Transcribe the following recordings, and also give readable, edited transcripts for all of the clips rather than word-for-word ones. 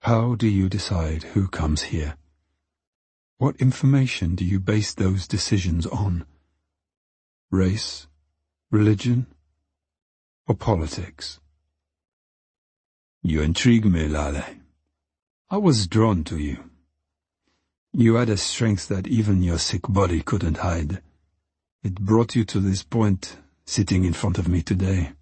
How do you decide who comes here? What information do you base those decisions on? Race, religion, or politics? You intrigue me, Lale. I was drawn to you. You had a strength that even your sick body couldn't hide. It brought you to this point, sitting in front of me today.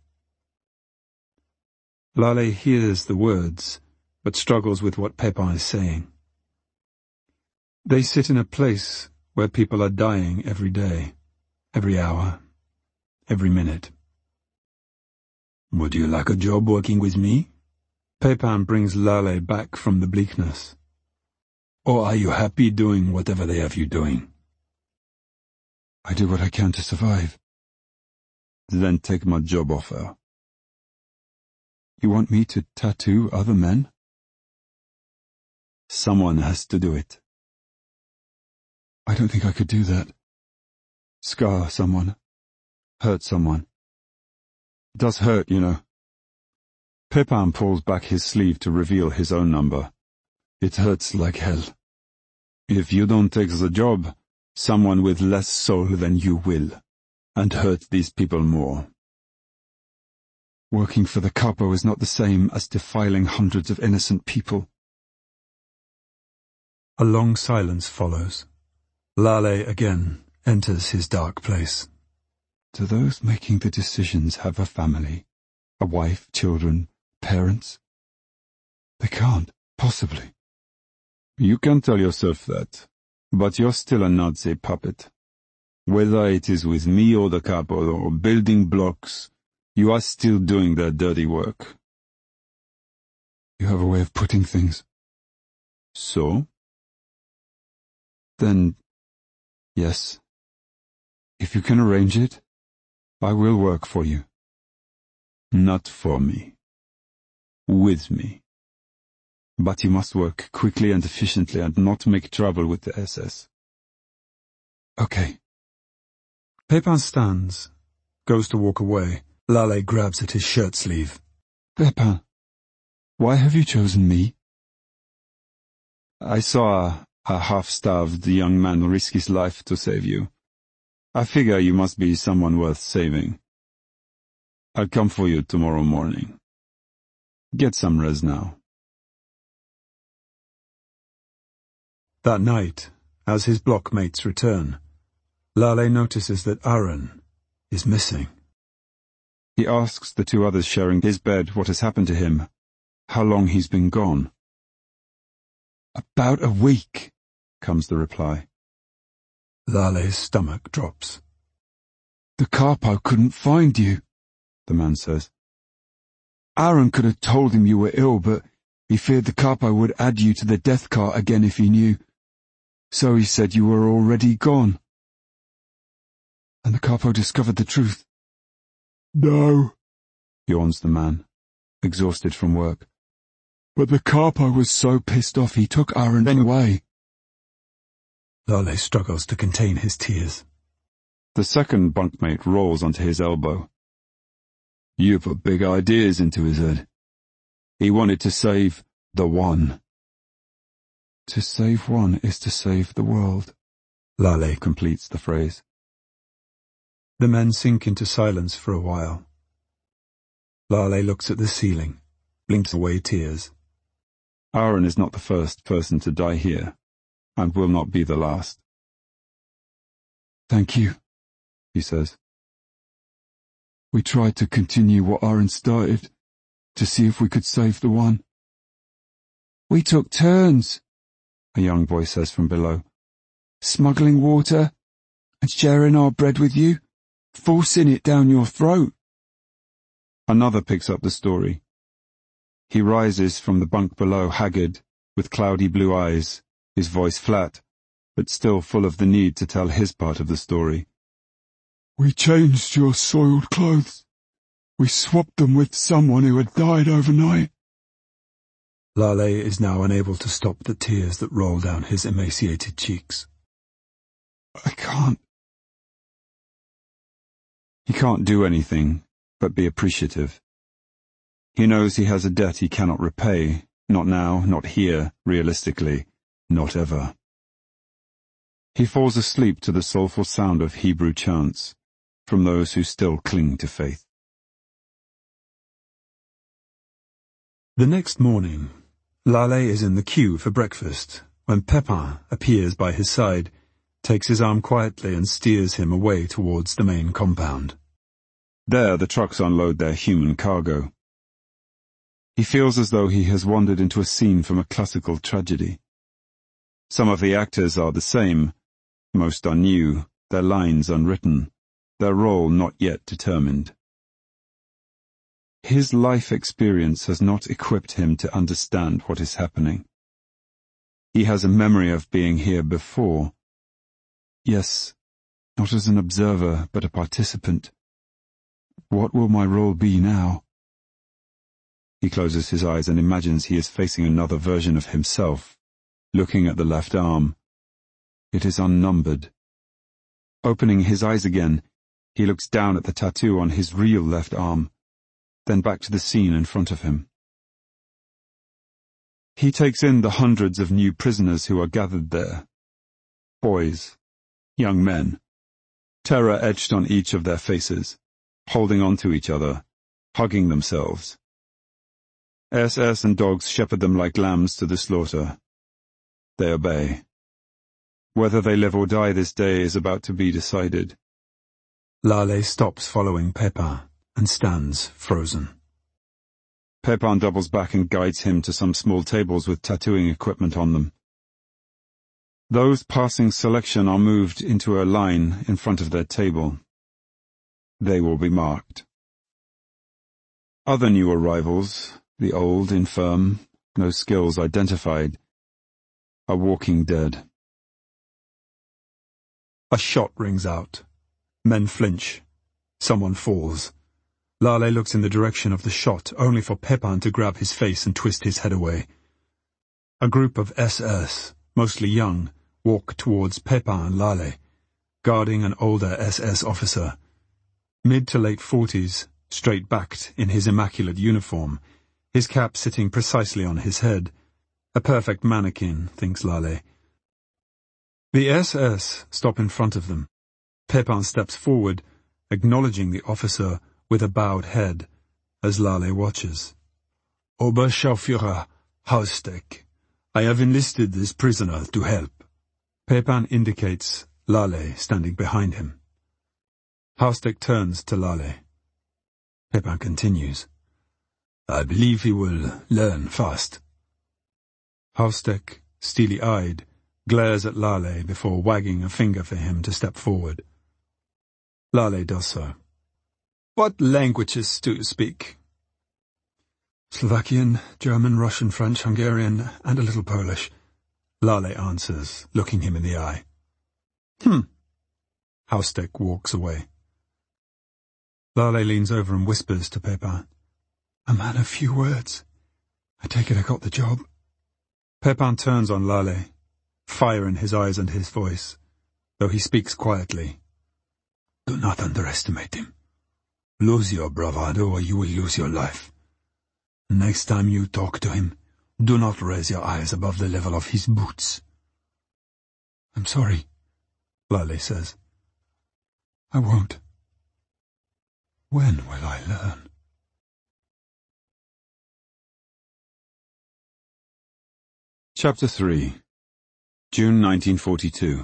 Lale hears the words, but struggles with what Pepin is saying. They sit in a place where people are dying every day, every hour, every minute. Would you like a job working with me? Pepin brings Lale back from the bleakness. Or are you happy doing whatever they have you doing? I do what I can to survive. Then take my job offer. You want me to tattoo other men? Someone has to do it. I don't think I could do that. Scar someone. Hurt someone. It does hurt, you know. Pepin pulls back his sleeve to reveal his own number. It hurts like hell. If you don't take the job, someone with less soul than you will, and hurt these people more. Working for the capo is not the same as defiling hundreds of innocent people. A long silence follows. Lale again enters his dark place. Do those making the decisions have a family? A wife, children, parents? They can't, possibly. You can tell yourself that, but you're still a Nazi puppet. Whether it is with me or the capo or building blocks, you are still doing their dirty work. You have a way of putting things. So? Then, yes. If you can arrange it, I will work for you. Not for me. With me. But you must work quickly and efficiently and not make trouble with the SS. Okay. Pepin stands, goes to walk away. Lale grabs at his shirt sleeve. Pepin, why have you chosen me? I saw a half-starved young man risk his life to save you. I figure you must be someone worth saving. I'll come for you tomorrow morning. Get some rest now. That night, as his blockmates return, Lale notices that Aaron is missing. He asks the two others sharing his bed what has happened to him, how long he's been gone. About a week, comes the reply. Lale's stomach drops. The capo couldn't find you, the man says. Aaron could have told him you were ill, but he feared the capo would add you to the death cart again if he knew. So he said you were already gone. And the capo discovered the truth. No, yawns the man, exhausted from work. But the capo was so pissed off he took Aaron away. Lale struggles to contain his tears. The second bunkmate rolls onto his elbow. You put big ideas into his head. He wanted to save the one. To save one is to save the world, Lale completes the phrase. The men sink into silence for a while. Lale looks at the ceiling, blinks away tears. Aaron is not the first person to die here, and will not be the last. Thank you, he says. We tried to continue what Aaron started, to see if we could save the one. We took turns, a young voice says from below, smuggling water and sharing our bread with you, forcing it down your throat. Another picks up the story. He rises from the bunk below, haggard, with cloudy blue eyes, his voice flat, but still full of the need to tell his part of the story. We changed your soiled clothes. We swapped them with someone who had died overnight. Lale is now unable to stop the tears that roll down his emaciated cheeks. I can't. He can't do anything but be appreciative. He knows he has a debt he cannot repay, Not now, not here, realistically, not ever. He falls asleep to the soulful sound of Hebrew chants from those who still cling to faith. The next morning, Laleh is in the queue for breakfast when Pepin appears by his side, takes his arm quietly and steers him away towards the main compound. There the trucks unload their human cargo. He feels as though he has wandered into a scene from a classical tragedy. Some of the actors are the same, most are new, their lines unwritten, their role not yet determined. His life experience has not equipped him to understand what is happening. He has a memory of being here before. Yes, not as an observer, but a participant. What will my role be now? He closes his eyes and imagines he is facing another version of himself, looking at the left arm. It is unnumbered. Opening his eyes again, he looks down at the tattoo on his real left arm, then back to the scene in front of him. He takes in the hundreds of new prisoners who are gathered there. Boys, young men, terror etched on each of their faces, holding on to each other, hugging themselves. SS and dogs shepherd them like lambs to the slaughter. They obey. Whether they live or die this day is about to be decided. Laleh stops following Pepin and stands frozen. Pepin doubles back and guides him to some small tables with tattooing equipment on them. Those passing selection are moved into a line in front of their table. They will be marked. Other new arrivals, the old, infirm, no skills identified, are walking dead. A shot rings out. Men flinch. Someone falls. Laleh looks in the direction of the shot, only for Pepin to grab his face and twist his head away. A group of SS, mostly young, walk towards Pepin and Laleh, guarding an older SS officer. Mid to late 40s, straight-backed in his immaculate uniform, his cap sitting precisely on his head. A perfect mannequin, thinks Laleh. The SS stop in front of them. Pepin steps forward, acknowledging the officer with a bowed head, as Laleh watches. Oberscharführer Haustek, I have enlisted this prisoner to help. Pepin indicates Laleh standing behind him. Haustek turns to Laleh. Pepin continues. I believe he will learn fast. Haustek, steely-eyed, glares at Laleh before wagging a finger for him to step forward. Laleh does so. What languages do you speak? Slovakian, German, Russian, French, Hungarian, and a little Polish. Laleh answers, looking him in the eye. Haustek walks away. Laleh leans over and whispers to Pepin. A man of few words. I take it I got the job. Pepin turns on Laleh, fire in his eyes and his voice, though he speaks quietly. Do not underestimate him. Lose your bravado or you will lose your life. Next time you talk to him, do not raise your eyes above the level of his boots. I'm sorry, Laleh says. I won't. When will I learn? Chapter 3. June 1942.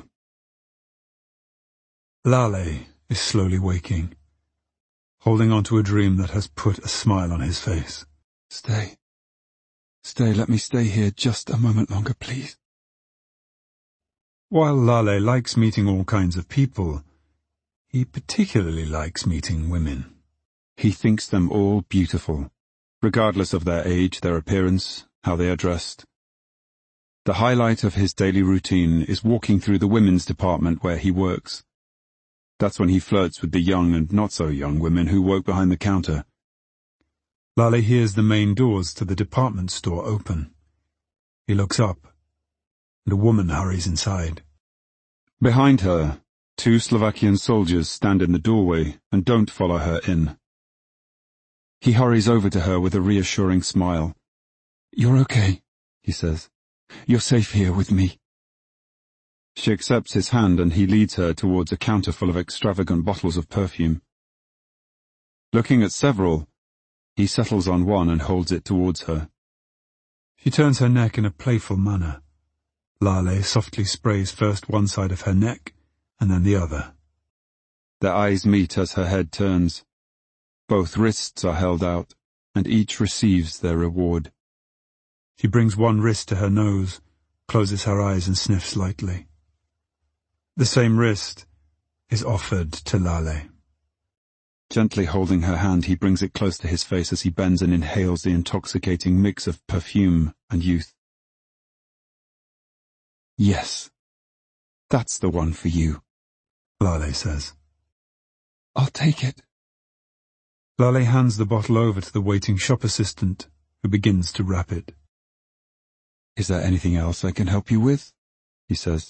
Laleh is slowly waking, holding on to a dream that has put a smile on his face. Stay, let me stay here just a moment longer, please. While Laleh likes meeting all kinds of people, he particularly likes meeting women. He thinks them all beautiful, regardless of their age, their appearance, how they are dressed. The highlight of his daily routine is walking through the women's department where he works. That's when he flirts with the young and not-so-young women who work behind the counter. Laleh hears the main doors to the department store open. He looks up, and a woman hurries inside. Behind her, 2 Slovakian soldiers stand in the doorway and don't follow her in. He hurries over to her with a reassuring smile. You're okay, he says. You're safe here with me. She accepts his hand and he leads her towards a counter full of extravagant bottles of perfume. Looking at several, he settles on one and holds it towards her. She turns her neck in a playful manner. Lale softly sprays first one side of her neck and then the other. Their eyes meet as her head turns. Both wrists are held out, and each receives their reward. She brings one wrist to her nose, closes her eyes and sniffs lightly. The same wrist is offered to Lale. Gently holding her hand, he brings it close to his face as he bends and inhales the intoxicating mix of perfume and youth. Yes, that's the one for you, Lale says. I'll take it. Lale hands the bottle over to the waiting shop assistant, who begins to wrap it. Is there anything else I can help you with? He says.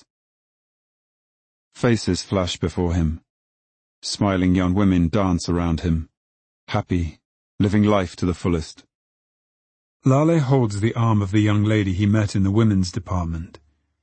Faces flash before him. Smiling young women dance around him, happy, living life to the fullest. Lale holds the arm of the young lady he met in the women's department.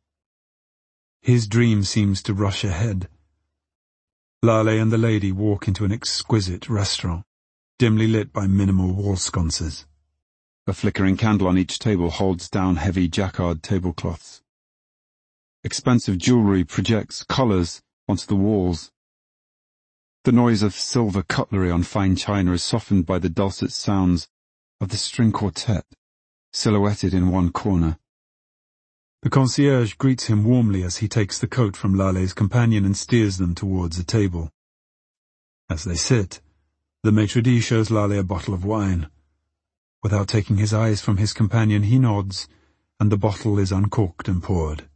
His dream seems to rush ahead. Lale and the lady walk into an exquisite restaurant, dimly lit by minimal wall sconces. A flickering candle on each table holds down heavy jacquard tablecloths. Expensive jewellery projects collars onto the walls. The noise of silver cutlery on fine china is softened by the dulcet sounds of the string quartet, silhouetted in one corner. The concierge greets him warmly as he takes the coat from Lale's companion and steers them towards a table. As they sit, the maitre d' shows Lale a bottle of wine. Without taking his eyes from his companion, he nods, and the bottle is uncorked and poured.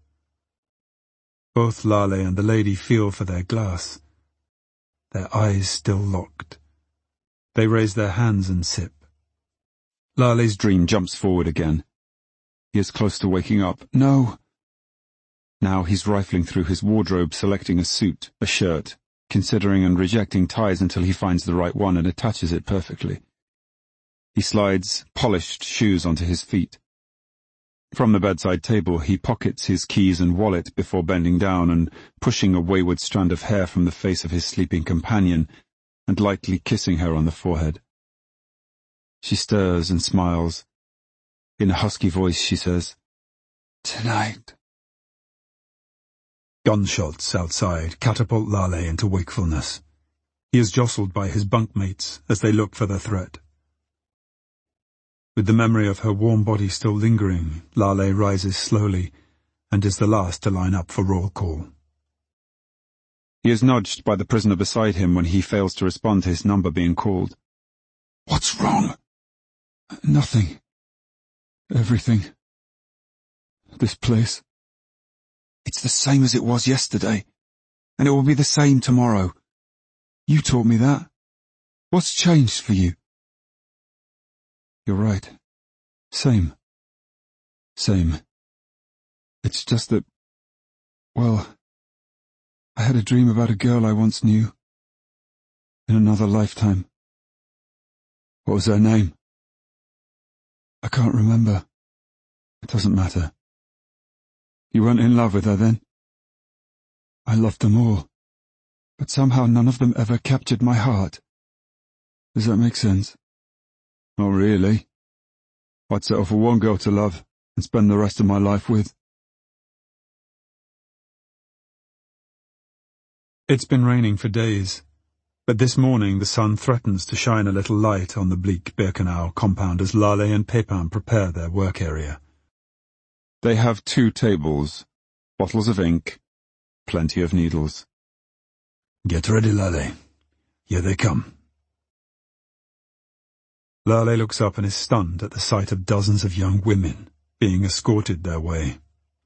Both Lale and the lady feel for their glass, their eyes still locked. They raise their hands and sip. Lale's dream jumps forward again. He is close to waking up. No! Now he's rifling through his wardrobe, selecting a suit, a shirt, considering and rejecting ties until he finds the right one and attaches it perfectly. He slides polished shoes onto his feet. From the bedside table, he pockets his keys and wallet before bending down and pushing a wayward strand of hair from the face of his sleeping companion and lightly kissing her on the forehead. She stirs and smiles. In a husky voice, she says, "Tonight." Gunshots outside catapult Lale into wakefulness. He is jostled by his bunkmates as they look for the threat. With the memory of her warm body still lingering, Lale rises slowly and is the last to line up for roll call. He is nudged by the prisoner beside him when he fails to respond to his number being called. "What's wrong?" "Nothing. Everything. This place. It's the same as it was yesterday, and it will be the same tomorrow. You taught me that. What's changed for you?" "You're right. Same. It's just that, well, I had a dream about a girl I once knew. In another lifetime. What was her name?" "I can't remember. It doesn't matter." "You weren't in love with her then?" "I loved them all, but somehow none of them ever captured my heart. Does that make sense?" "Not really. I'd settle for one girl to love and spend the rest of my life with." It's been raining for days, but this morning the sun threatens to shine a little light on the bleak Birkenau compound as Lale and Pepin prepare their work area. They have 2 tables, bottles of ink, plenty of needles. "Get ready, Lale. Here they come." Lale looks up and is stunned at the sight of dozens of young women being escorted their way.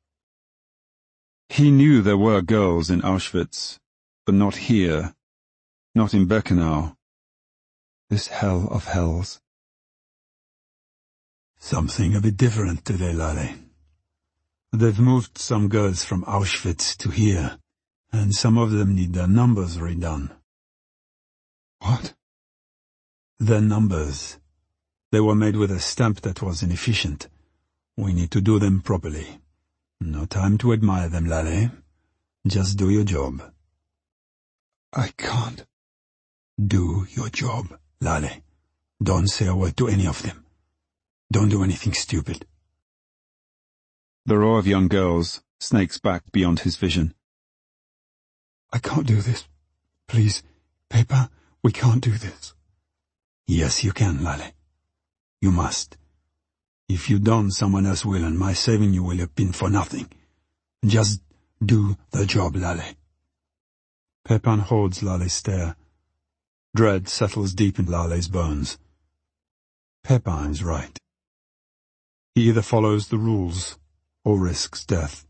He knew there were girls in Auschwitz, but not here, not in Birkenau. This hell of hells. "Something a bit different today, Lale. They've moved some girls from Auschwitz to here, and some of them need their numbers redone." "What?" "Their numbers. They were made with a stamp that was inefficient, We need to do them properly. No time to admire them, Laleh. Just do your job. I can't. Do your job, Laleh. Don't say a word to any of them. Don't do anything stupid. The row of young girls snakes back beyond his vision. I can't do this. Please, Pepa, we can't do this. Yes, you can, Laleh. You must. If you don't, someone else will, and my saving you will have been for nothing. Just do the job, Laleh. Pepin holds Laleh's stare. Dread settles deep in Laleh's bones. Pepin is right. He either follows the rules or risks death.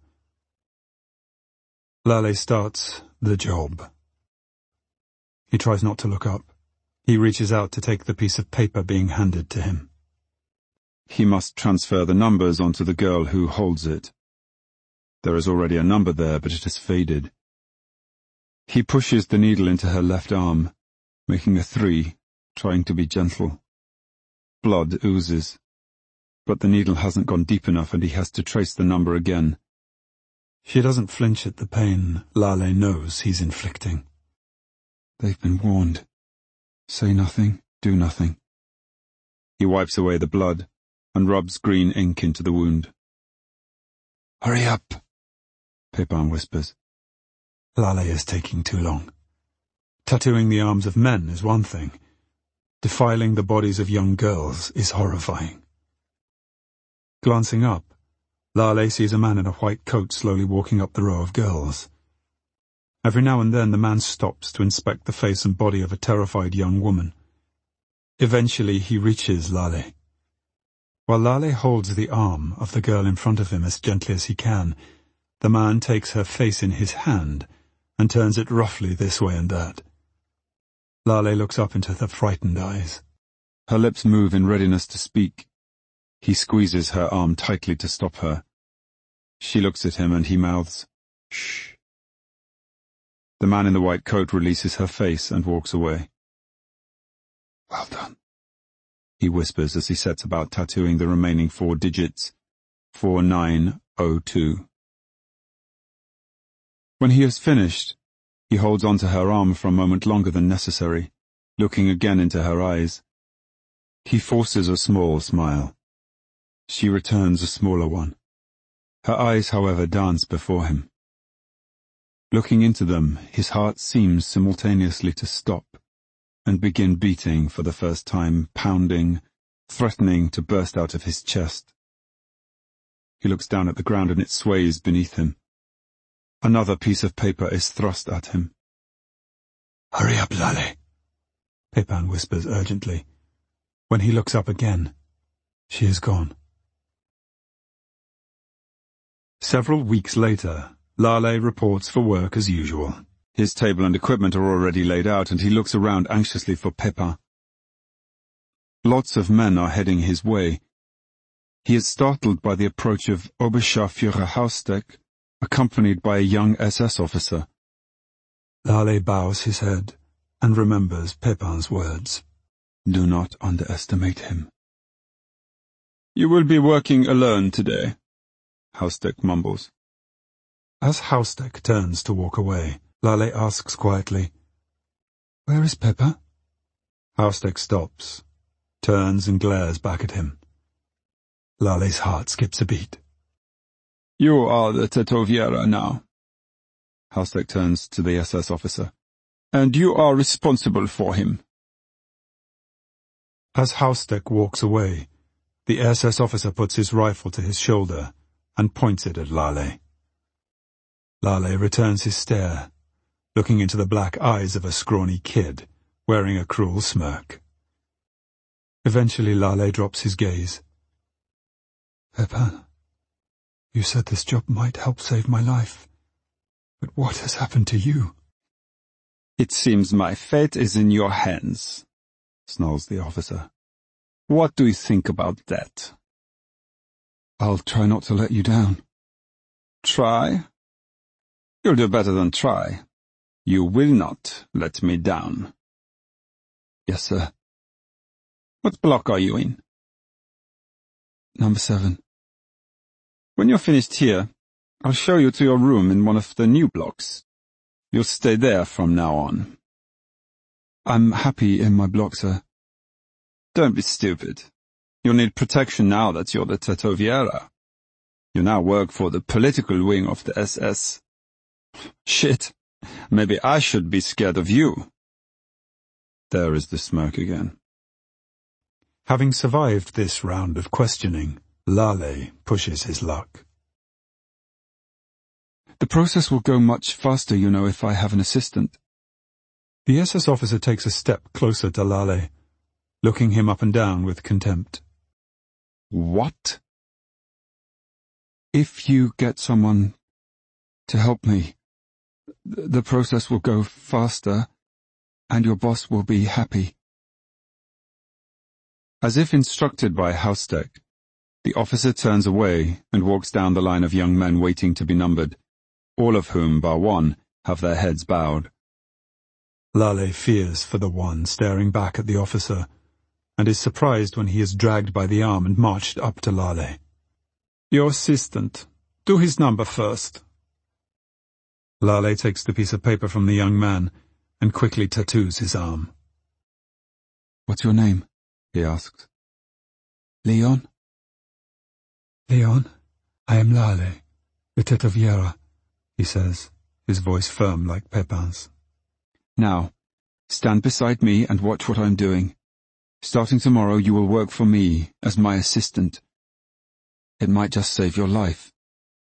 Laleh starts the job. He tries not to look up. He reaches out to take the piece of paper being handed to him. He must transfer the numbers onto the girl who holds it. There is already a number there, but it has faded. He pushes the needle into her left arm, making a 3, trying to be gentle. Blood oozes, but the needle hasn't gone deep enough and he has to trace the number again. She doesn't flinch at the pain Laleh knows he's inflicting. They've been warned. Say nothing, do nothing. He wipes away the blood and rubs green ink into the wound. Hurry up, Pepin whispers. Laleh is taking too long. Tattooing the arms of men is one thing. Defiling the bodies of young girls is horrifying. Glancing up, Laleh sees a man in a white coat slowly walking up the row of girls. Every now and then the man stops to inspect the face and body of a terrified young woman. Eventually he reaches Laleh. While Laleh holds the arm of the girl in front of him as gently as he can, the man takes her face in his hand and turns it roughly this way and that. Laleh looks up into the frightened eyes. Her lips move in readiness to speak. He squeezes her arm tightly to stop her. She looks at him and he mouths, "Shh." The man in the white coat releases her face and walks away. Well done, he whispers as he sets about tattooing the remaining 4 digits, 4902. When he has finished, he holds onto her arm for a moment longer than necessary, looking again into her eyes. He forces a small smile. She returns a smaller one. Her eyes, however, dance before him. Looking into them, his heart seems simultaneously to stop and begin beating for the first time, pounding, threatening to burst out of his chest. He looks down at the ground and it sways beneath him. Another piece of paper is thrust at him. Hurry up, Laleh, Pepin whispers urgently. When he looks up again, she is gone. Several weeks later, Laleh reports for work as usual. His table and equipment are already laid out, and he looks around anxiously for Pepin. Lots of men are heading his way. He is startled by the approach of Oberscharführer Hausdeck, accompanied by a young SS officer. Laleh bows his head and remembers Pepin's words. Do not underestimate him. You will be working alone today, Hausdeck mumbles. As Hausdeck turns to walk away, Laleh asks quietly, Where is Pepin? Hausdeck stops, turns and glares back at him. Laleh's heart skips a beat. You are the Tetoviera now. Hausdeck turns to the SS officer. And you are responsible for him. As Hausdeck walks away, the SS officer puts his rifle to his shoulder and points it at Laleh. Laleh returns his stare, looking into the black eyes of a scrawny kid, wearing a cruel smirk. Eventually Laleh drops his gaze. Pepin, you said this job might help save my life. But what has happened to you? It seems my fate is in your hands, snarls the officer. What do you think about that? I'll try not to let you down. Try? You'll do better than try. You will not let me down. Yes, sir. What block are you in? Number 7. When you're finished here, I'll show you to your room in one of the new blocks. You'll stay there from now on. I'm happy in my block, sir. Don't be stupid. You'll need protection now that you're the Tetoviera. You now work for the political wing of the SS. Shit, maybe I should be scared of you. There is the smirk again. Having survived this round of questioning, Lale pushes his luck. The process will go much faster, you know, if I have an assistant. The SS officer takes a step closer to Lale, looking him up and down with contempt. What? If you get someone to help me, the process will go faster, and your boss will be happy. As if instructed by Haustek, the officer turns away and walks down the line of young men waiting to be numbered, all of whom, bar one, have their heads bowed. Lale fears for the one staring back at the officer, and is surprised when he is dragged by the arm and marched up to Lale. Your assistant. Do his number first. Lale takes the piece of paper from the young man and quickly tattoos his arm. What's your name? He asks. Leon? Leon, I am Lale, the Tetoviera, he says, his voice firm like Pepin's. Now, stand beside me and watch what I'm doing. Starting tomorrow, you will work for me as my assistant. It might just save your life.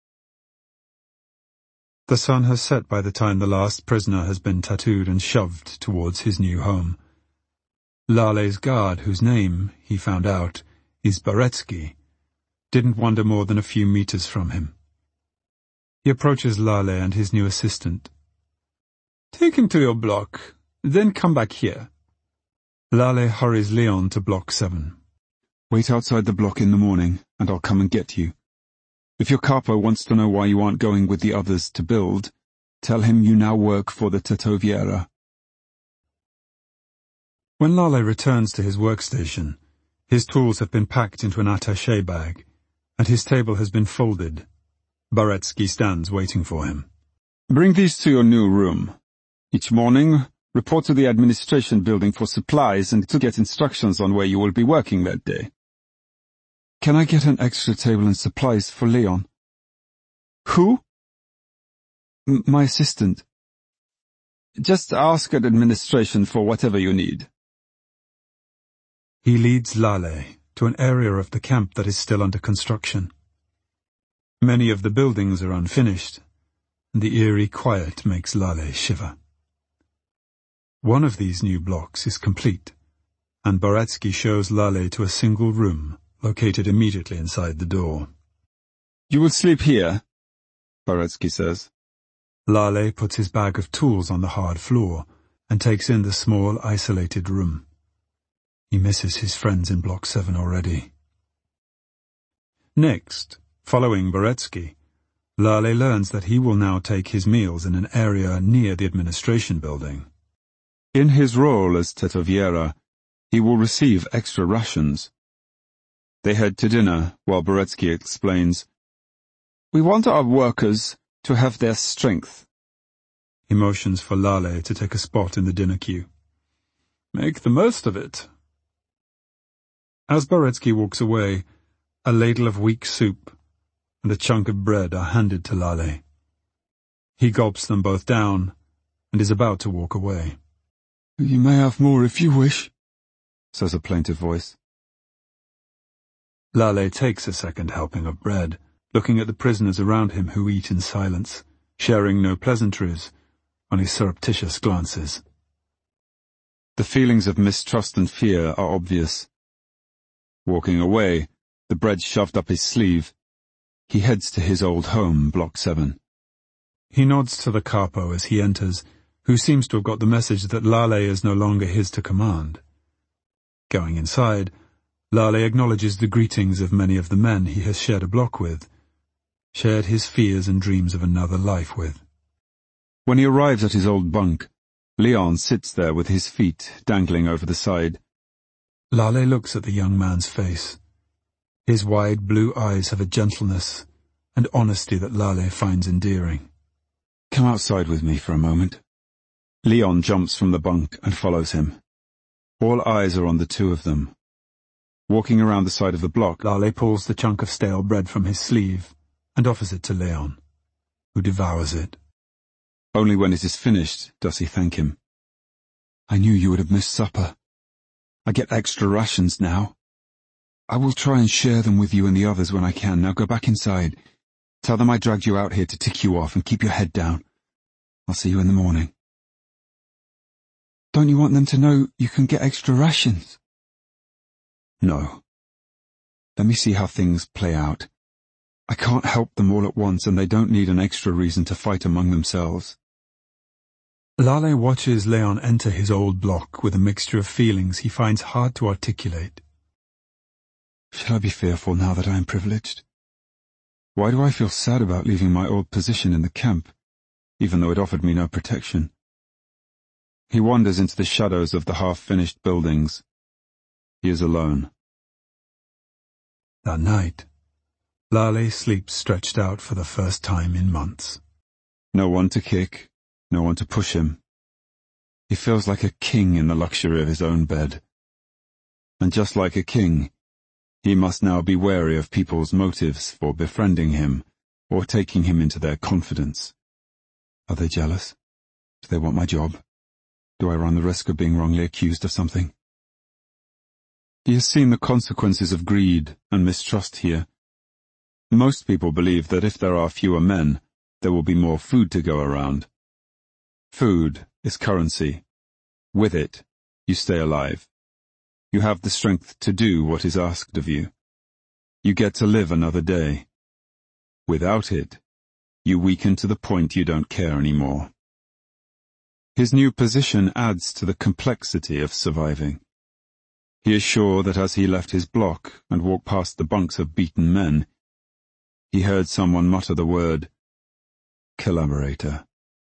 The sun has set by the time the last prisoner has been tattooed and shoved towards his new home. Lale's guard, whose name, he found out, is Baretsky, didn't wander more than a few meters from him. He approaches Lale and his new assistant. Take him to your block, then come back here. Lale hurries Leon to block 7. Wait outside the block in the morning, and I'll come and get you. If your capo wants to know why you aren't going with the others to build, tell him you now work for the Tetoviera. When Lale returns to his workstation, his tools have been packed into an attaché bag, and his table has been folded. Baretsky stands waiting for him. Bring these to your new room. Each morning, report to the administration building for supplies and to get instructions on where you will be working that day. Can I get an extra table and supplies for Leon? Who? My assistant. Just ask at administration for whatever you need. He leads Lale to an area of the camp that is still under construction. Many of the buildings are unfinished, and the eerie quiet makes Lale shiver. One of these new blocks is complete, and Baretsky shows Lale to a single room located immediately inside the door. You will sleep here, Baretsky says. Lale puts his bag of tools on the hard floor and takes in the small, isolated room. He misses his friends in Block 7 already. Next, following Baretsky, Lale learns that he will now take his meals in an area near the administration building. In his role as Tetoviera, he will receive extra rations. They head to dinner while Baretsky explains, "We want our workers to have their strength." He motions for Lale to take a spot in the dinner queue. Make the most of it. As Baretsky walks away, a ladle of weak soup and a chunk of bread are handed to Lale. He gulps them both down and is about to walk away. You may have more if you wish, says a plaintive voice. Lale takes a second helping of bread, looking at the prisoners around him who eat in silence, sharing no pleasantries, only surreptitious glances. The feelings of mistrust and fear are obvious. Walking away, the bread shoved up his sleeve, he heads to his old home, Block 7. He nods to the capo as he enters, who seems to have got the message that Lale is no longer his to command. Going inside, Lale acknowledges the greetings of many of the men he has shared a block with, shared his fears and dreams of another life with. When he arrives at his old bunk, Leon sits there with his feet dangling over the side. Lale looks at the young man's face. His wide blue eyes have a gentleness, and honesty that Lale finds endearing. Come outside with me for a moment. Leon jumps from the bunk and follows him. All eyes are on the two of them. Walking around the side of the block, Lale pulls the chunk of stale bread from his sleeve and offers it to Leon, who devours it. Only when it is finished does he thank him. I knew you would have missed supper. I get extra rations now. I will try and share them with you and the others when I can. Now go back inside. Tell them I dragged you out here to tick you off, and keep your head down. I'll see you in the morning. Don't you want them to know you can get extra rations? No. Let me see how things play out. I can't help them all at once, and they don't need an extra reason to fight among themselves. Lale watches Leon enter his old block with a mixture of feelings he finds hard to articulate. Shall I be fearful now that I am privileged? Why do I feel sad about leaving my old position in the camp, even though it offered me no protection? He wanders into the shadows of the half-finished buildings. He is alone. That night, Lale sleeps stretched out for the first time in months. No one to kick, no one to push him. He feels like a king in the luxury of his own bed. And just like a king, he must now be wary of people's motives for befriending him or taking him into their confidence. Are they jealous? Do they want my job? Do I run the risk of being wrongly accused of something? He has seen the consequences of greed and mistrust here. Most people believe that if there are fewer men, there will be more food to go around. Food is currency. With it, you stay alive. You have the strength to do what is asked of you. You get to live another day. Without it, you weaken to the point you don't care anymore. His new position adds to the complexity of surviving. He is sure that as he left his block and walked past the bunks of beaten men, he heard someone mutter the word, collaborator.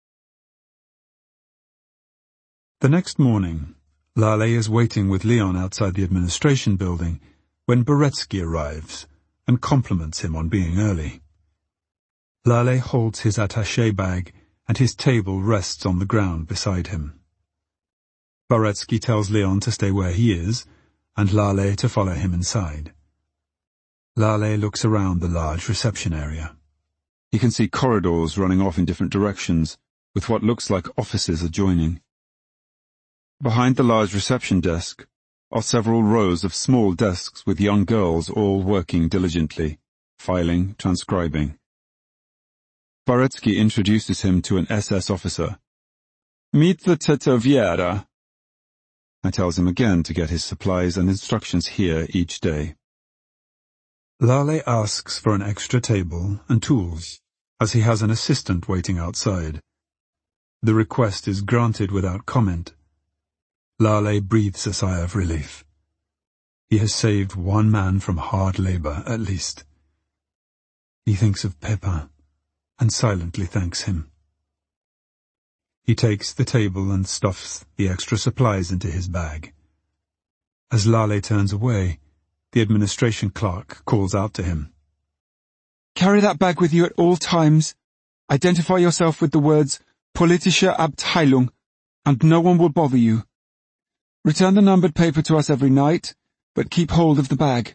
The next morning, Lale is waiting with Leon outside the administration building when Boretsky arrives and compliments him on being early. Lale holds his attaché bag and his table rests on the ground beside him. Boretsky tells Leon to stay where he is and Lale to follow him inside. Lale looks around the large reception area. He can see corridors running off in different directions, with what looks like offices adjoining. Behind the large reception desk are several rows of small desks with young girls all working diligently, filing, transcribing. Boretsky introduces him to an SS officer. Meet the tetoviera. I tells him again to get his supplies and instructions here each day. Lale asks for an extra table and tools, as he has an assistant waiting outside. The request is granted without comment. Lale breathes a sigh of relief. He has saved one man from hard labor, at least. He thinks of Pepin, and silently thanks him. He takes the table and stuffs the extra supplies into his bag. As Lale turns away, the administration clerk calls out to him. Carry that bag with you at all times. Identify yourself with the words Politische Abteilung, and no one will bother you. Return the numbered paper to us every night, but keep hold of the bag.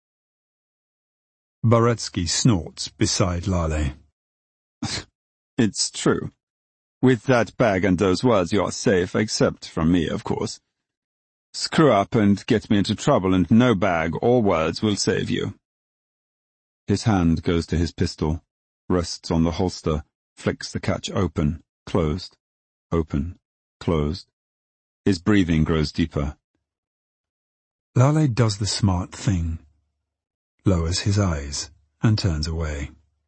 Boretsky snorts beside Lale. It's true. With that bag and those words you are safe, except from me, of course. Screw up and get me into trouble, and no bag or words will save you. His hand goes to his pistol, rests on the holster, flicks the catch open, closed, open, closed. His breathing grows deeper. Lale does the smart thing, lowers his eyes, and turns away.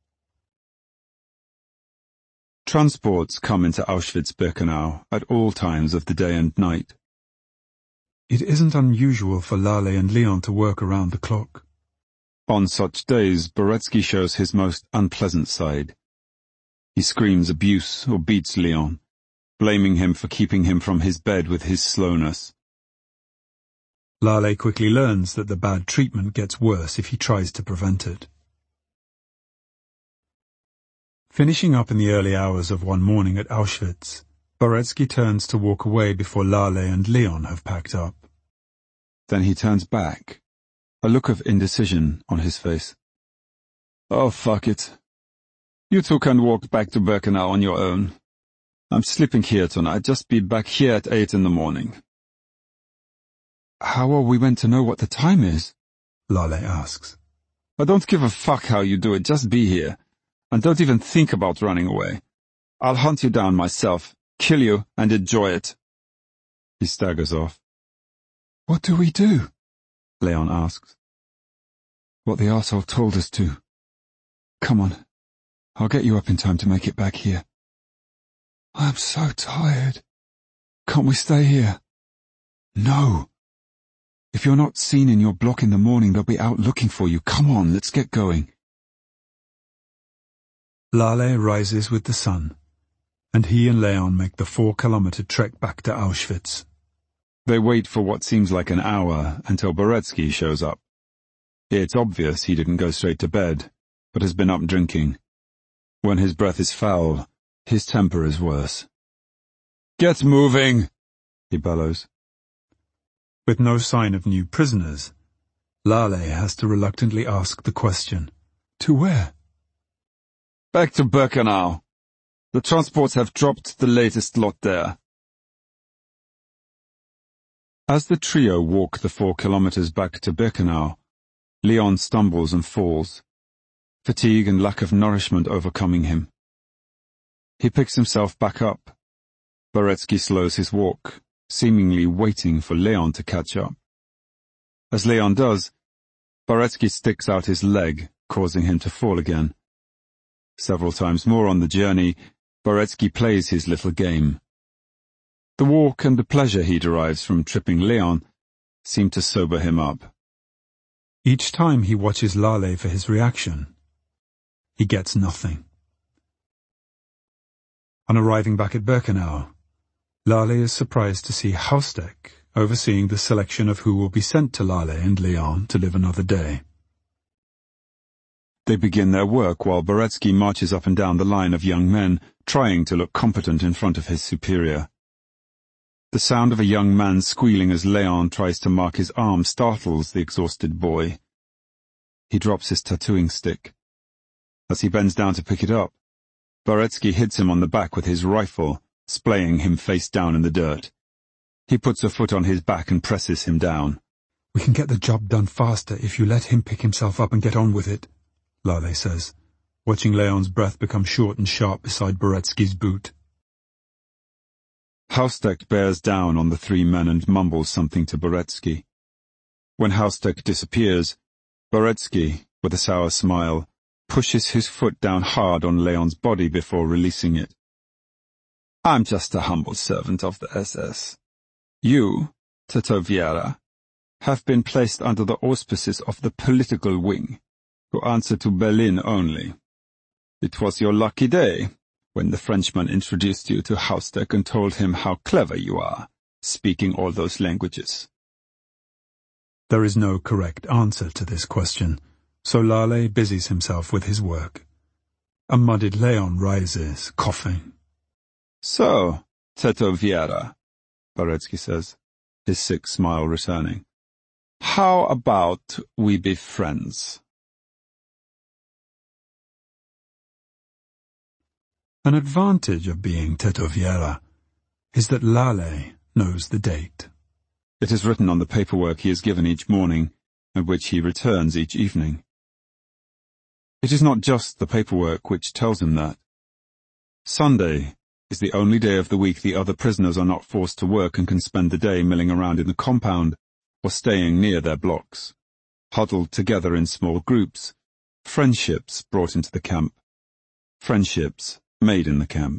Transports come into Auschwitz-Birkenau at all times of the day and night. It isn't unusual for Lale and Leon to work around the clock. On such days, Boretsky shows his most unpleasant side. He screams abuse or beats Leon, blaming him for keeping him from his bed with his slowness. Lale quickly learns that the bad treatment gets worse if he tries to prevent it. Finishing up in the early hours of one morning at Auschwitz, Boretsky turns to walk away before Lale and Leon have packed up. Then he turns back, a look of indecision on his face. Oh, fuck it. You two can walk back to Birkenau on your own. I'm sleeping here tonight, just be back here at 8 in the morning. How are we meant to know what the time is? Lale asks. I don't give a fuck how you do it, just be here. And don't even think about running away. I'll hunt you down myself, kill you, and enjoy it. He staggers off. What do we do? Leon asks. What the arsehole told us to. Come on. I'll get you up in time to make it back here. I'm so tired. Can't we stay here? No. If you're not seen in your block in the morning, they'll be out looking for you. Come on, let's get going. Lale rises with the sun, and he and Leon make the 4-kilometer trek back to Auschwitz. They wait for what seems like an hour until Boretsky shows up. It's obvious he didn't go straight to bed, but has been up drinking. When his breath is foul, his temper is worse. Get moving, he bellows. With no sign of new prisoners, Lale has to reluctantly ask the question. To where? Back to Birkenau. The transports have dropped the latest lot there. As the trio walk the 4 kilometers back to Birkenau, Leon stumbles and falls, fatigue and lack of nourishment overcoming him. He picks himself back up. Boretsky slows his walk, seemingly waiting for Leon to catch up. As Leon does, Boretsky sticks out his leg, causing him to fall again. Several times more on the journey, Boretsky plays his little game. The walk and the pleasure he derives from tripping Leon seem to sober him up. Each time he watches Lale for his reaction, he gets nothing. On arriving back at Birkenau, Lale is surprised to see Haustek overseeing the selection of who will be sent to Lale and Leon to live another day. They begin their work while Boretsky marches up and down the line of young men, trying to look competent in front of his superior. The sound of a young man squealing as Leon tries to mark his arm startles the exhausted boy. He drops his tattooing stick. As he bends down to pick it up, Boretsky hits him on the back with his rifle, splaying him face down in the dirt. He puts a foot on his back and presses him down. We can get the job done faster if you let him pick himself up and get on with it, Lale says, watching Leon's breath become short and sharp beside Boretsky's boot. Haustek bears down on the 3 men and mumbles something to Boretsky. When Haustek disappears, Boretsky, with a sour smile, pushes his foot down hard on Leon's body before releasing it. I'm just a humble servant of the SS. You, Tetoviera, have been placed under the auspices of the political wing, who answer to Berlin only. It was your lucky day when the Frenchman introduced you to Haustek and told him how clever you are, speaking all those languages. There is no correct answer to this question, so Lale busies himself with his work. A muddied Leon rises, coughing. So, Tetoviera, Boretsky says, his sick smile returning. How about we be friends? An advantage of being Tetoviera is that Lale knows the date. It is written on the paperwork he is given each morning, and which he returns each evening. It is not just the paperwork which tells him that. Sunday is the only day of the week the other prisoners are not forced to work and can spend the day milling around in the compound or staying near their blocks, huddled together in small groups, friendships brought into the camp, friendships made in the camp.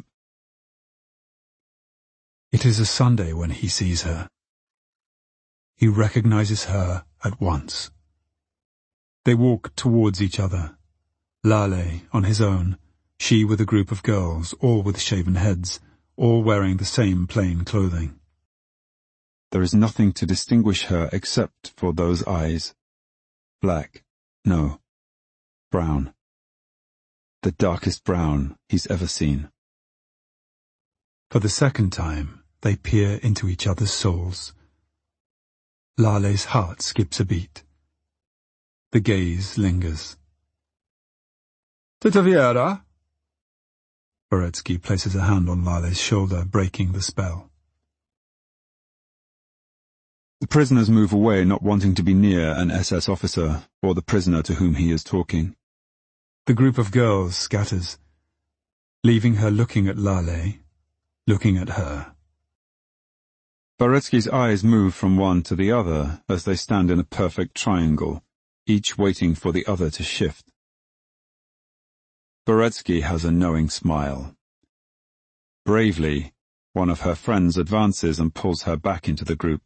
It is a Sunday when he sees her. He recognizes her at once. They walk towards each other, Lale on his own, she with a group of girls, all with shaven heads, all wearing the same plain clothing. There is nothing to distinguish her except for those eyes. Black, no, brown. the darkest brown he's ever seen. For the second time, they peer into each other's souls. Lale's heart skips a beat. The gaze lingers. Titaviera? Boretsky places a hand on Lale's shoulder, breaking the spell. The prisoners move away, not wanting to be near an SS officer or the prisoner to whom he is talking. The group of girls scatters, leaving her looking at Lale, looking at her. Boretsky's eyes move from one to the other as they stand in a perfect triangle, each waiting for the other to shift. Boretsky has a knowing smile. Bravely, one of her friends advances and pulls her back into the group.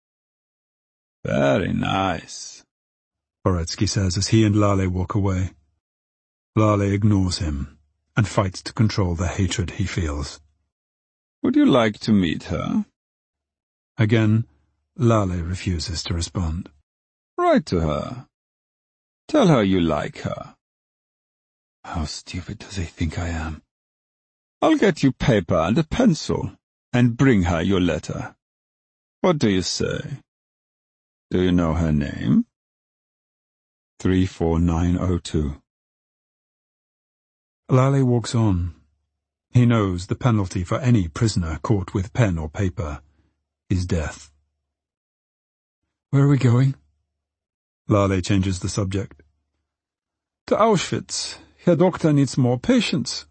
Very nice, Boretsky says as he and Lale walk away. Lale ignores him and fights to control the hatred he feels. Would you like to meet her? Again, Lale refuses to respond. Write to her. Tell her you like her. How stupid does he think I am? I'll get you paper and a pencil, and bring her your letter. What do you say? Do you know her name? 34902. Lale walks on. He knows the penalty for any prisoner caught with pen or paper is death. Where are we going? Lale changes the subject. To Auschwitz. Herr Doctor needs more patience.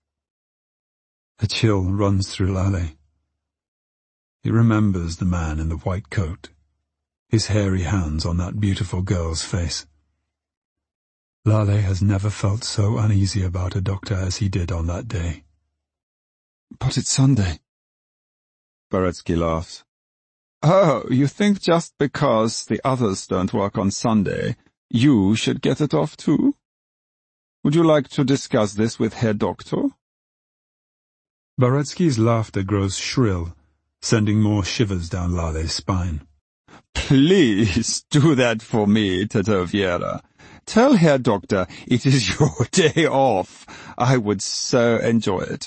A chill runs through Lale. He remembers the man in the white coat, his hairy hands on that beautiful girl's face. Lale has never felt so uneasy about a doctor as he did on that day. But it's Sunday. Boretsky laughs. Oh, you think just because the others don't work on Sunday, you should get it off too? Would you like to discuss this with Herr Doctor? Boretsky's laughter grows shrill, sending more shivers down Lale's spine. Please do that for me, Titaviera. Tell Herr Doctor it is your day off. I would so enjoy it.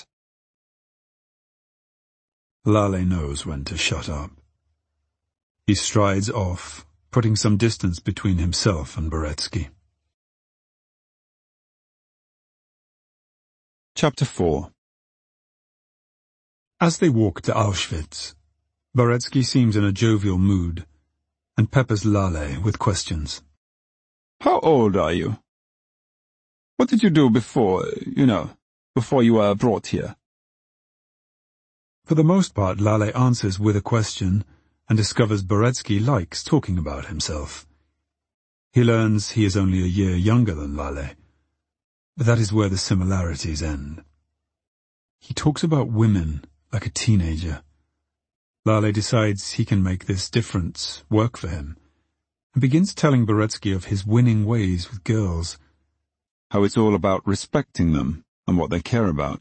Lale knows when to shut up. He strides off, putting some distance between himself and Boretsky. Chapter 4. As they walk to Auschwitz, Boretsky seems in a jovial mood and peppers Lale with questions. How old are you? What did you do before you were brought here? For the most part, Lale answers with a question and discovers Boretsky likes talking about himself. He learns he is only a year younger than Lale, but that is where the similarities end. He talks about women like a teenager. Lale decides he can make this difference work for him, and begins telling Boretsky of his winning ways with girls. How it's all about respecting them and what they care about.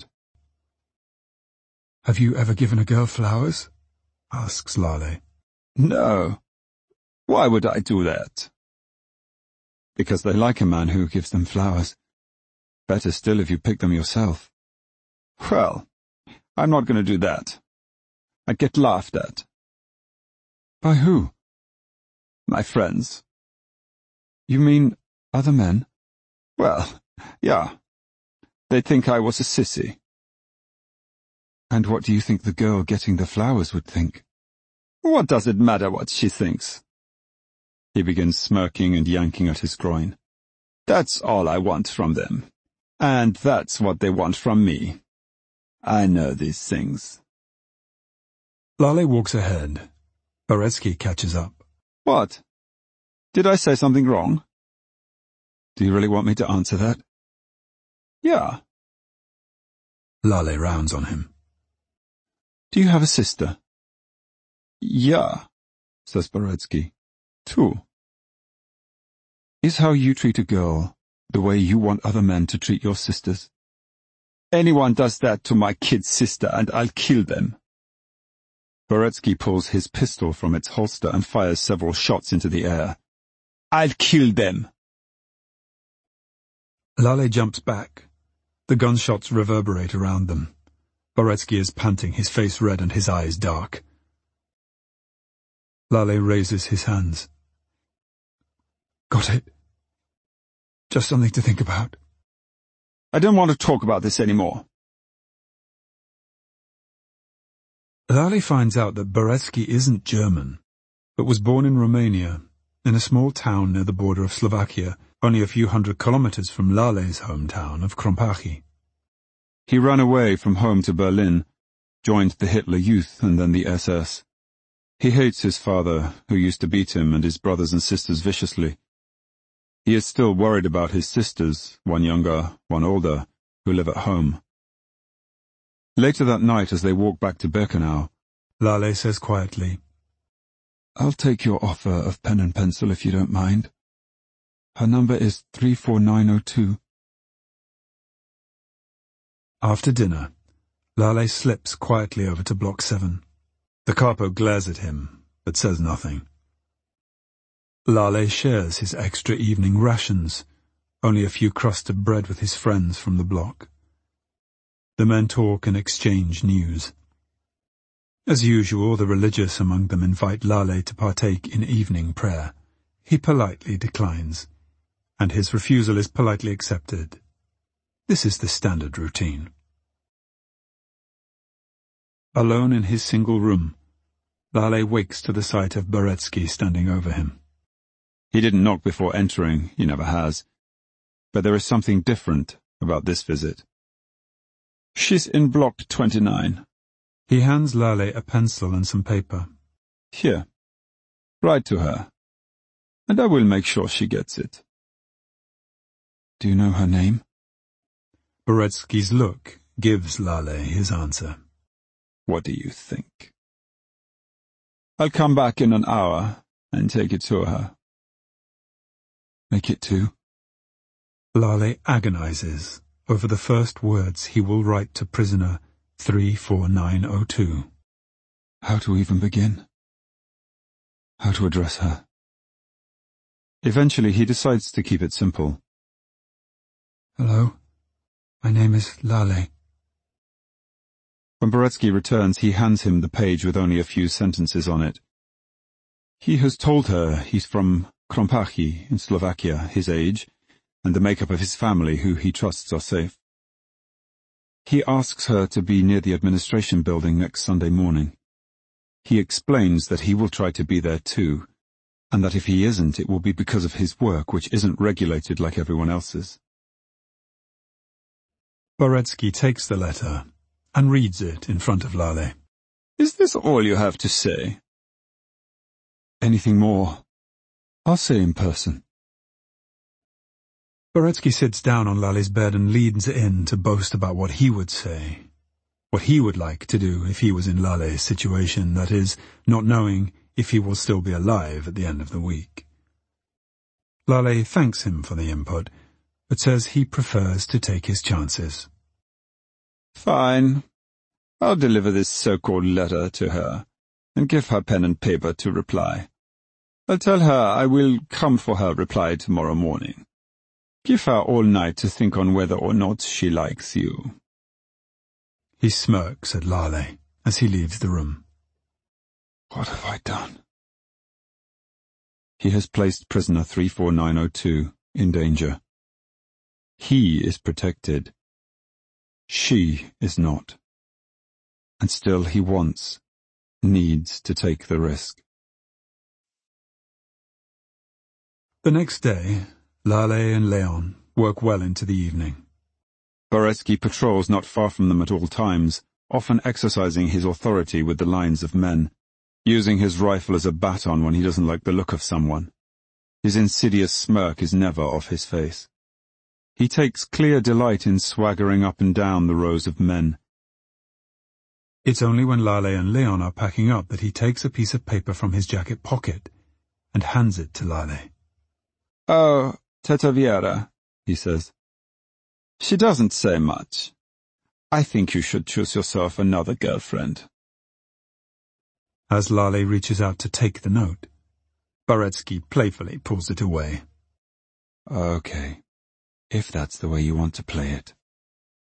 Have you ever given a girl flowers? Asks Lale. No. Why would I do that? Because they like a man who gives them flowers. Better still if you pick them yourself. Well, I'm not going to do that. I'd get laughed at. By who? My friends. You mean other men? Well, yeah. They'd think I was a sissy. And what do you think the girl getting the flowers would think? What does it matter what she thinks? He begins smirking and yanking at his groin. That's all I want from them. And that's what they want from me. I know these things. Lale walks ahead. Boretsky catches up. What? Did I say something wrong? Do you really want me to answer that? Yeah. Lale rounds on him. Do you have a sister? Yeah, says Boretsky. 2. Is how you treat a girl the way you want other men to treat your sisters? Anyone does that to my kid's sister and I'll kill them. Boretsky pulls his pistol from its holster and fires several shots into the air. I'll kill them. Lale jumps back, The gunshots reverberate around them. Boretsky is panting, his face red and his eyes dark. Lale raises his hands. Got it. Just something to think about. I don't want to talk about this anymore. Lale finds out that Boretsky isn't German, but was born in Romania, in a small town near the border of Slovakia, only a few hundred kilometers from Lale's hometown of Krompachy. He ran away from home to Berlin, joined the Hitler Youth and then the SS. He hates his father, who used to beat him, and his brothers and sisters viciously. He is still worried about his sisters, one younger, one older, who live at home. Later that night, as they walk back to Birkenau, Lale says quietly, "I'll take your offer of pen and pencil if you don't mind. Her number is 34902. After dinner, Lale slips quietly over to Block 7. The capo glares at him, but says nothing. Lale shares his extra evening rations, only a few crusts of bread with his friends from the block. The men talk and exchange news. As usual, the religious among them invite Lale to partake in evening prayer. He politely declines, and his refusal is politely accepted. This is the standard routine. Alone in his single room, Lale wakes to the sight of Boretsky standing over him. He didn't knock before entering, he never has. But there is something different about this visit. She's in Block 29. He hands Lale a pencil and some paper. Here. Write to her, and I will make sure she gets it. Do you know her name? Boretsky's look gives Lale his answer. What do you think? I'll come back in an hour and take it to her. Make it 2. Lale agonizes over the first words he will write to prisoner 34902. How to even begin? How to address her? Eventually he decides to keep it simple. Hello, my name is Lale. When Boretsky returns, he hands him the page with only a few sentences on it. He has told her he's from Krompachy in Slovakia, his age, and the makeup of his family, who he trusts are safe. He asks her to be near the administration building next Sunday morning. He explains that he will try to be there too, and that if he isn't, it will be because of his work, which isn't regulated like everyone else's. Boretsky takes the letter and reads it in front of Lale. Is this all you have to say? Anything more? I'll say in person. Boretsky sits down on Lale's bed and leans in to boast about what he would say, what he would like to do if he was in Lale's situation, that is, not knowing if he will still be alive at the end of the week. Lale thanks him for the input, but says he prefers to take his chances. Fine. I'll deliver this so-called letter to her, and give her pen and paper to reply. I'll tell her I will come for her reply tomorrow morning. Give her all night to think on whether or not she likes you. He smirks at Lale as he leaves the room. What have I done? He has placed prisoner 34902 in danger. He is protected. She is not. And still he needs to take the risk. The next day, Lale and Leon work well into the evening. Boretsky patrols not far from them at all times, often exercising his authority with the lines of men, using his rifle as a baton when he doesn't like the look of someone. His insidious smirk is never off his face. He takes clear delight in swaggering up and down the rows of men. It's only when Lale and Leon are packing up that he takes a piece of paper from his jacket pocket and hands it to Lale. Oh, Teta Viera, he says. She doesn't say much. I think you should choose yourself another girlfriend. As Lale reaches out to take the note, Boretsky playfully pulls it away. Okay, if that's the way you want to play it.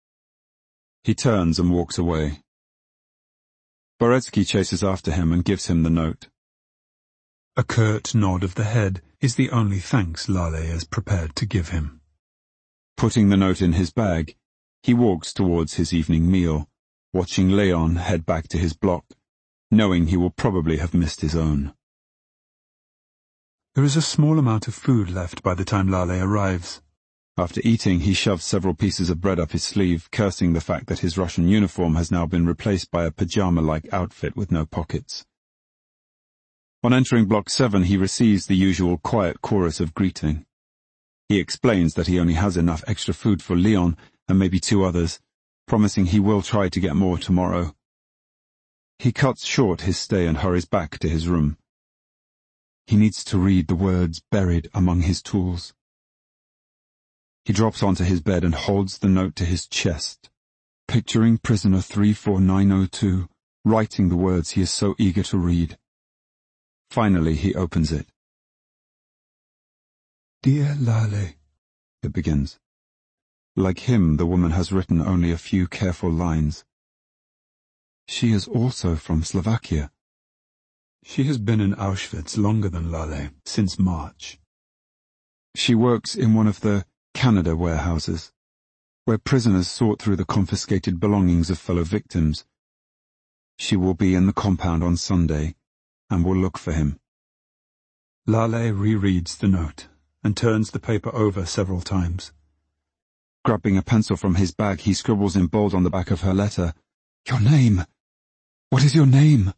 He turns and walks away. Boretsky chases after him and gives him the note. A curt nod of the head is the only thanks Lale is prepared to give him. Putting the note in his bag, he walks towards his evening meal, watching Leon head back to his block, knowing he will probably have missed his own. There is a small amount of food left by the time Lale arrives. After eating, he shoves several pieces of bread up his sleeve, cursing the fact that his Russian uniform has now been replaced by a pyjama-like outfit with no pockets. On entering Block 7, he receives the usual quiet chorus of greeting. He explains that he only has enough extra food for Leon and maybe 2 others, promising he will try to get more tomorrow. He cuts short his stay and hurries back to his room. He needs to read the words buried among his tools. He drops onto his bed and holds the note to his chest, picturing prisoner 34902, writing the words he is so eager to read. Finally, he opens it. Dear Lale, it begins. Like him, the woman has written only a few careful lines. She is also from Slovakia. She has been in Auschwitz longer than Lale, since March. She works in one of the Canada warehouses, where prisoners sort through the confiscated belongings of fellow victims. She will be in the compound on Sunday, and will look for him. Lale rereads the note, and turns the paper over several times. Grabbing a pencil from his bag, he scribbles in bold on the back of her letter, "Your name! What is your name?"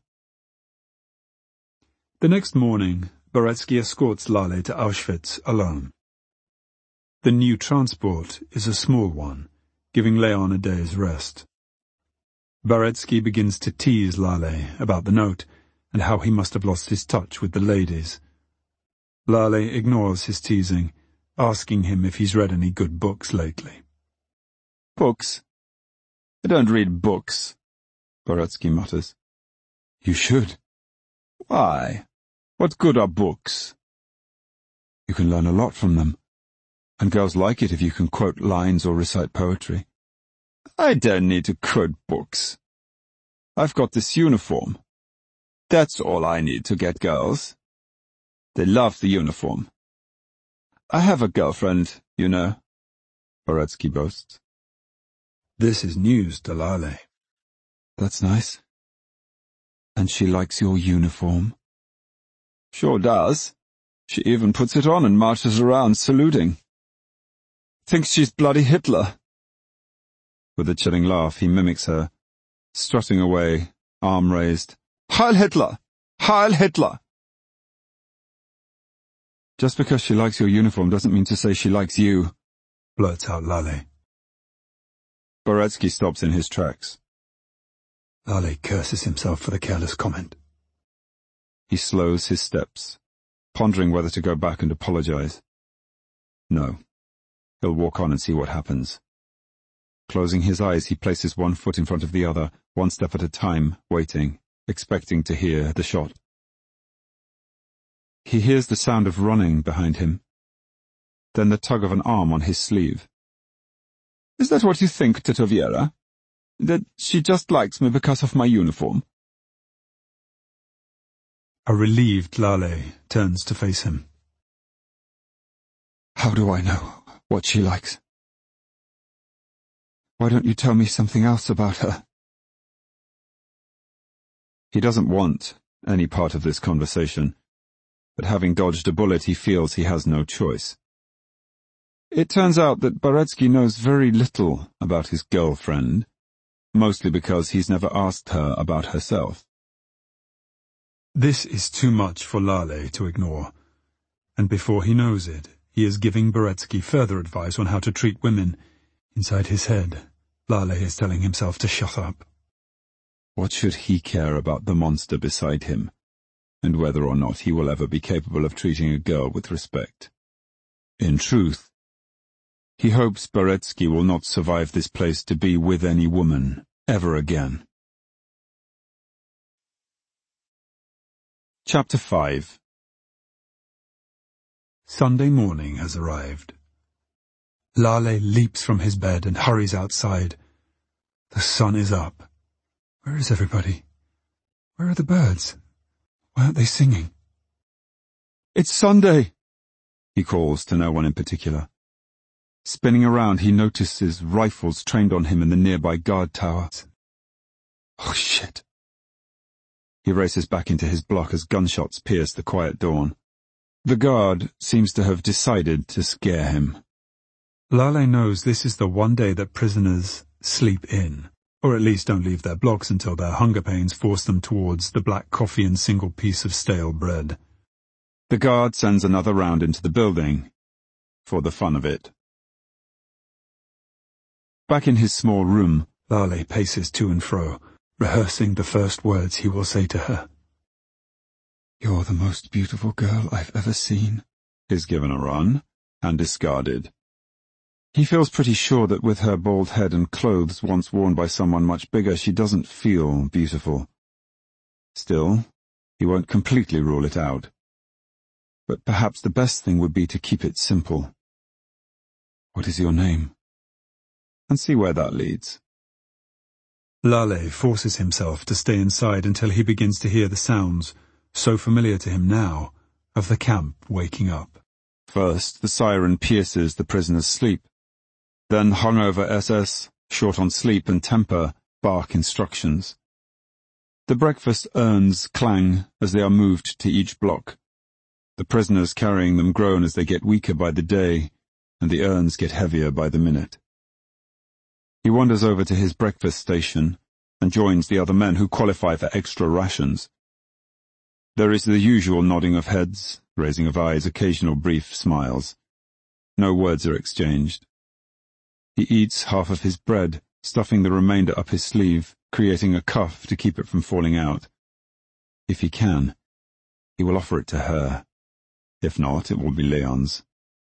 The next morning, Boretsky escorts Lale to Auschwitz alone. The new transport is a small one, giving Leon a day's rest. Boretsky begins to tease Lale about the note and how he must have lost his touch with the ladies. Lale ignores his teasing, asking him if he's read any good books lately. "Books? I don't read books," Boretsky mutters. You should. "Why? What good are books?" You can learn a lot from them. And girls like it if you can quote lines or recite poetry. I don't need to quote books. I've got this uniform. That's all I need to get girls. They love the uniform. I have a girlfriend, you know," Boretsky boasts. This is news to Lale. That's nice. And she likes your uniform? Sure does. She even puts it on and marches around saluting. Thinks she's bloody Hitler. With a chilling laugh, he mimics her, strutting away, arm raised. "Heil Hitler! Heil Hitler!" Just because she likes your uniform doesn't mean to say she likes you, blurts out Lale. Boretsky stops in his tracks. Lale curses himself for the careless comment. He slows his steps, pondering whether to go back and apologize. No. He'll walk on and see what happens. Closing his eyes, he places one foot in front of the other, one step at a time, waiting, expecting to hear the shot. He hears the sound of running behind him, then the tug of an arm on his sleeve. "Is that what you think, Titoviera? That she just likes me because of my uniform?" A relieved Lale turns to face him. How do I know what she likes? Why don't you tell me something else about her? He doesn't want any part of this conversation, but having dodged a bullet, he feels he has no choice. It turns out that Boretsky knows very little about his girlfriend, mostly because he's never asked her about herself. This is too much for Lale to ignore, and before he knows it, he is giving Boretsky further advice on how to treat women. Inside his head, Lale is telling himself to shut up. What should he care about the monster beside him, and whether or not he will ever be capable of treating a girl with respect? In truth, he hopes Boretsky will not survive this place to be with any woman ever again. Chapter 5. Sunday morning has arrived. Lale leaps from his bed and hurries outside. The sun is up. Where is everybody? Where are the birds? Why aren't they singing? "It's Sunday," he calls to no one in particular. Spinning around, he notices rifles trained on him in the nearby guard tower. Oh, shit. He races back into his block as gunshots pierce the quiet dawn. The guard seems to have decided to scare him. Lale knows this is the one day that prisoners sleep in, or at least don't leave their blocks until their hunger pains force them towards the black coffee and single piece of stale bread. The guard sends another round into the building, for the fun of it. Back in his small room, Lale paces to and fro, rehearsing the first words he will say to her. "You're the most beautiful girl I've ever seen," is given a run, and discarded. He feels pretty sure that with her bald head and clothes once worn by someone much bigger, she doesn't feel beautiful. Still, he won't completely rule it out. But perhaps the best thing would be to keep it simple. "What is your name?" And see where that leads. Lale forces himself to stay inside until he begins to hear the sounds, so familiar to him now, of the camp waking up. First, the siren pierces the prisoner's sleep. Then hungover SS, short on sleep and temper, bark instructions. The breakfast urns clang as they are moved to each block. The prisoners carrying them groan as they get weaker by the day, and the urns get heavier by the minute. He wanders over to his breakfast station and joins the other men who qualify for extra rations. There is the usual nodding of heads, raising of eyes, occasional brief smiles. No words are exchanged. He eats half of his bread, stuffing the remainder up his sleeve, creating a cuff to keep it from falling out. If he can, he will offer it to her. If not, it will be Leon's.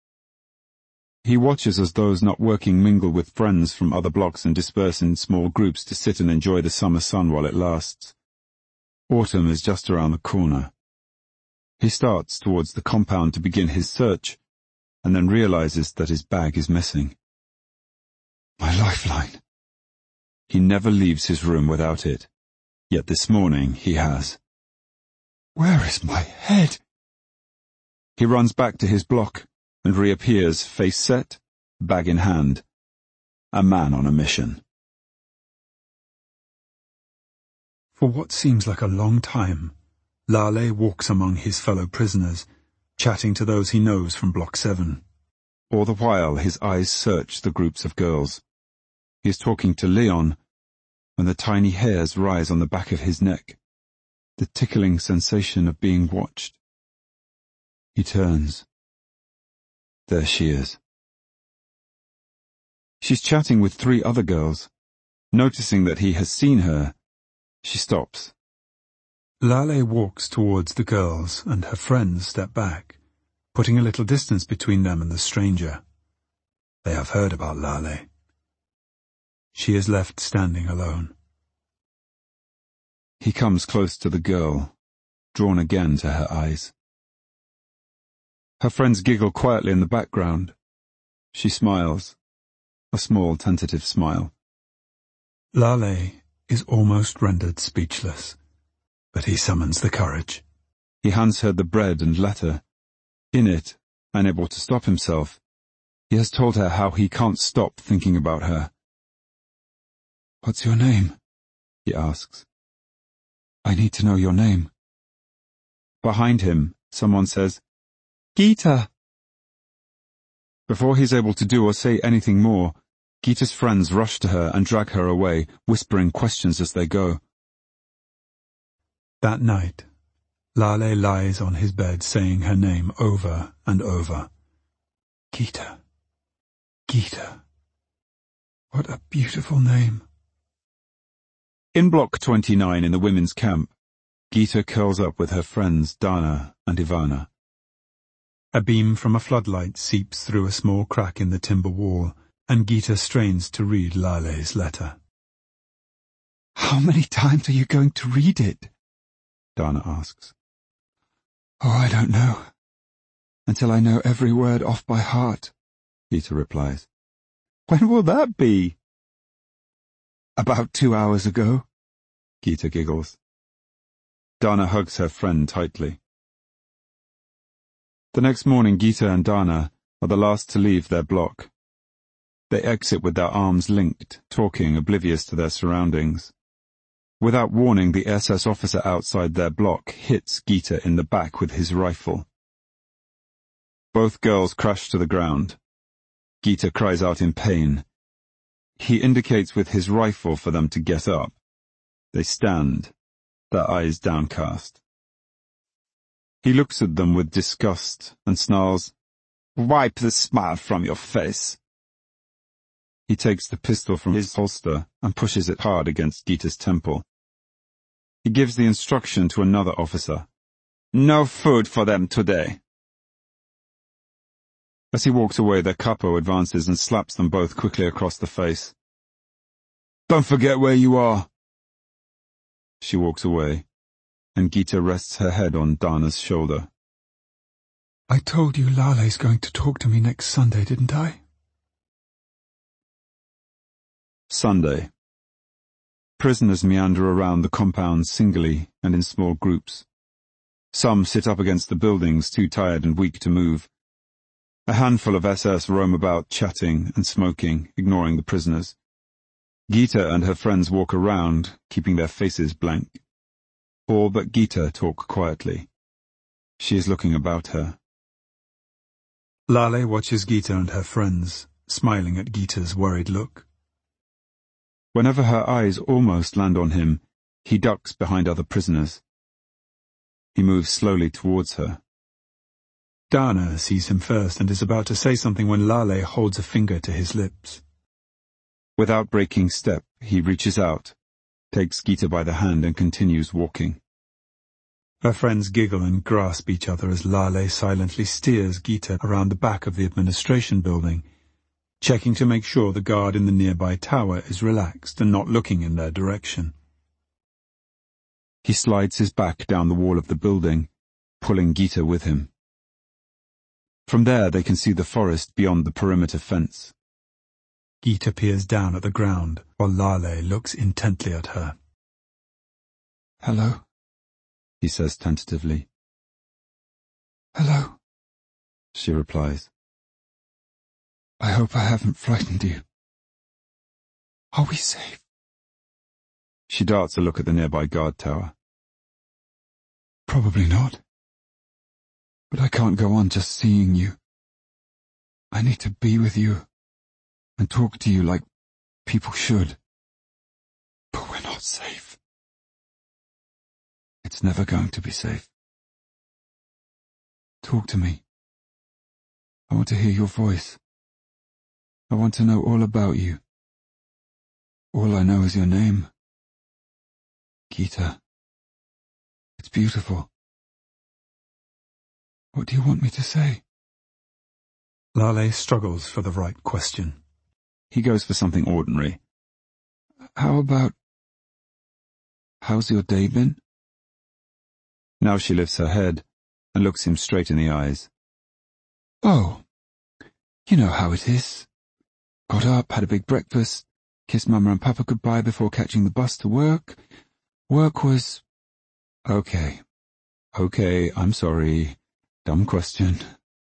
He watches as those not working mingle with friends from other blocks and disperse in small groups to sit and enjoy the summer sun while it lasts. Autumn is just around the corner. He starts towards the compound to begin his search, and then realizes that his bag is missing. My lifeline. He never leaves his room without it, yet this morning he has. Where is my head? He runs back to his block and reappears, face set, bag in hand. A man on a mission. For what seems like a long time, Lale walks among his fellow prisoners, chatting to those he knows from Block 7. All the while his eyes search the groups of girls. He is talking to Leon when the tiny hairs rise on the back of his neck, the tickling sensation of being watched. He turns. There she is. She's chatting with 3 other girls. Noticing that he has seen her, she stops. Lale walks towards the girls, and her friends step back, putting a little distance between them and the stranger. They have heard about Lale. She is left standing alone. He comes close to the girl, drawn again to her eyes. Her friends giggle quietly in the background. She smiles, a small tentative smile. Lale is almost rendered speechless, but he summons the courage. He hands her the bread and letter. In it, unable to stop himself, he has told her how he can't stop thinking about her. What's your name? He asks. I need to know your name. Behind him, someone says, Gita! Before he's able to do or say anything more, Gita's friends rush to her and drag her away, whispering questions as they go. That night, Lale lies on his bed saying her name over and over. Gita. Gita. What a beautiful name. In Block 29 in the women's camp, Gita curls up with her friends Dana and Ivana. A beam from a floodlight seeps through a small crack in the timber wall, and Gita strains to read Lale's letter. How many times are you going to read it? Dana asks. Oh, I don't know. Until I know every word off by heart, Gita replies. When will that be? About 2 hours ago, Gita giggles. Dana hugs her friend tightly. The next morning, Gita and Dana are the last to leave their block. They exit with their arms linked, talking, oblivious to their surroundings. Without warning, the SS officer outside their block hits Gita in the back with his rifle. Both girls crash to the ground. Gita cries out in pain. He indicates with his rifle for them to get up. They stand, their eyes downcast. He looks at them with disgust and snarls, "Wipe the smile from your face." He takes the pistol from his holster and pushes it hard against Gita's temple. He gives the instruction to another officer, "No food for them today." As he walks away, their capo advances and slaps them both quickly across the face. "Don't forget where you are." She walks away, and Gita rests her head on Dana's shoulder. I told you Lale's going to talk to me next Sunday, didn't I? Sunday. Prisoners meander around the compound singly and in small groups. Some sit up against the buildings, too tired and weak to move. A handful of SS roam about, chatting and smoking, ignoring the prisoners. Gita and her friends walk around, keeping their faces blank. All but Gita talk quietly. She is looking about her. Lale watches Gita and her friends, smiling at Gita's worried look. Whenever her eyes almost land on him, he ducks behind other prisoners. He moves slowly towards her. Dana sees him first and is about to say something when Lale holds a finger to his lips. Without breaking step, he reaches out, takes Gita by the hand and continues walking. Her friends giggle and grasp each other as Lale silently steers Gita around the back of the administration building, checking to make sure the guard in the nearby tower is relaxed and not looking in their direction. He slides his back down the wall of the building, pulling Gita with him. From there they can see the forest beyond the perimeter fence. Gita peers down at the ground while Lale looks intently at her. "Hello," he says tentatively. "Hello," she replies. "I hope I haven't frightened you. Are we safe?" She darts a look at the nearby guard tower. "Probably not. But I can't go on just seeing you. I need to be with you and talk to you like people should. But we're not safe. It's never going to be safe. Talk to me. I want to hear your voice. I want to know all about you. All I know is your name. Gita. It's beautiful. What do you want me to say?" Lale struggles for the right question. He goes for something ordinary. "How about... How's your day been?" Now she lifts her head and looks him straight in the eyes. "Oh, you know how it is. Got up, had a big breakfast, kissed Mama and Papa goodbye before catching the bus to work. Work was... Okay, I'm sorry. Dumb question."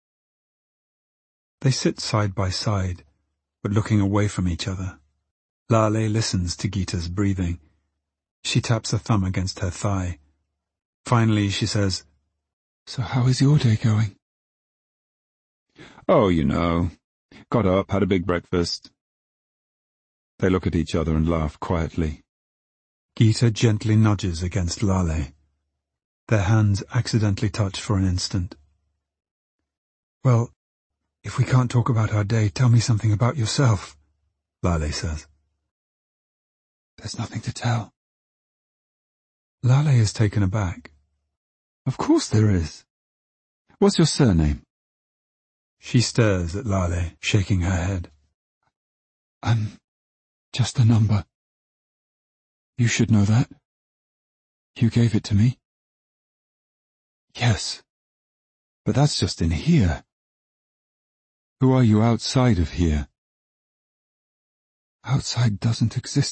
They sit side by side, but looking away from each other. Lale listens to Gita's breathing. She taps a thumb against her thigh. Finally, she says, "So how is your day going?" "Oh, you know. Got up, had a big breakfast." They look at each other and laugh quietly. Gita gently nudges against Lale. Their hands accidentally touch for an instant. "Well, if we can't talk about our day, tell me something about yourself," Lale says. "There's nothing to tell." Lale is taken aback. "Of course there is. What's your surname?" She stares at Lale, shaking her head. "I'm just a number. You should know that. You gave it to me." "Yes, but that's just in here. Who are you outside of here?" "Outside doesn't exist